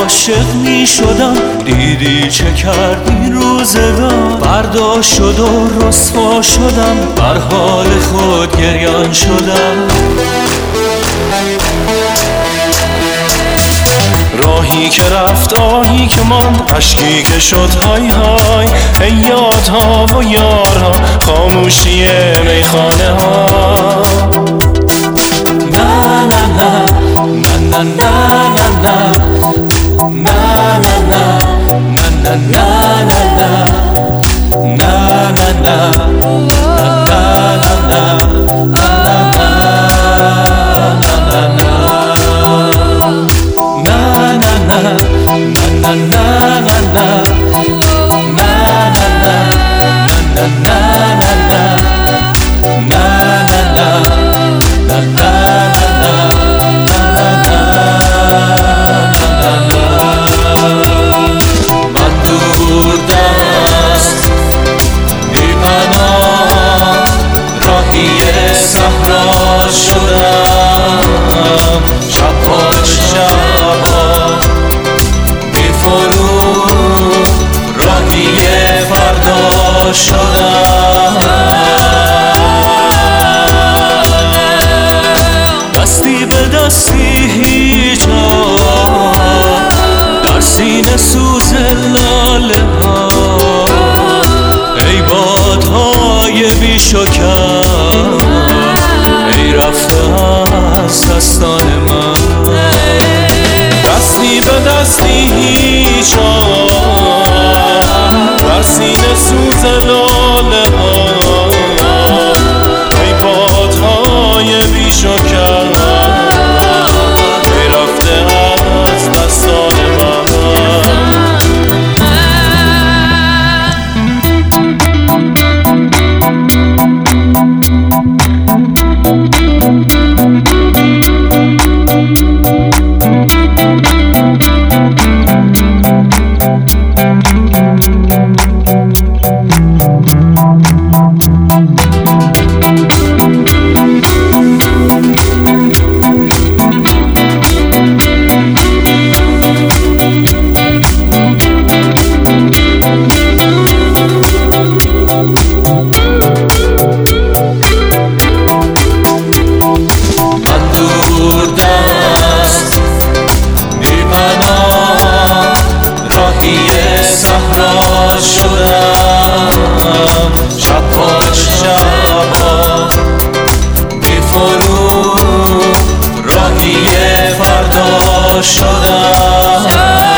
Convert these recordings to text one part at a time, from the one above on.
عاشق می شدم، دیدی چه کردی روزگار. فردا شد و رسوا شدم، بر حال خود گریان شدم. راهی که رفت آهی که ماند، اشکی که شد های های. ای یادها و یارها، خاموشی میخانه ها. نه نه نه نه نه نه نه نه نه نه نه نه شدم شب‌ها شب‌ها بی‌فروغ، راهی فردا شدم. دستی به دستی هیچ در سینه سوز لاله ها. ای بادهای بی شکر، ای رفته از دستان من. دستی به دستی هیچ در سینه سوز لاله ها. ای بادهای بی شکر، ای رفته از دستان من. شدم شب‌ها شب‌ها بی‌فروغ، راهی فردا شدم.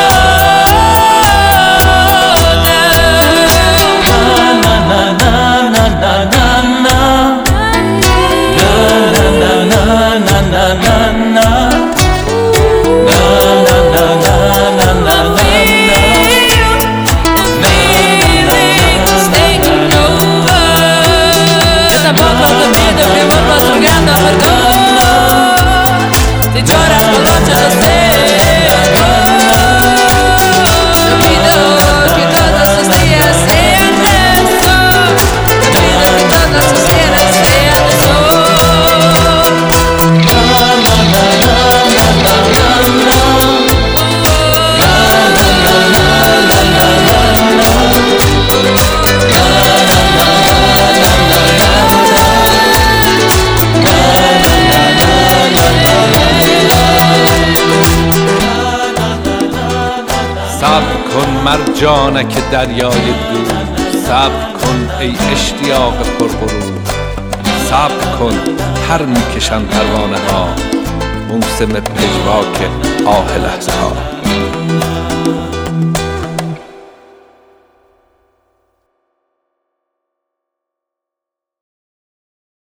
صبر کن مرجانک دریای دور، صبر کن ای اشتیاق پرغرور. صبر کن پر میکشند پروانه ها، موسم پژواک آه لحظه ها.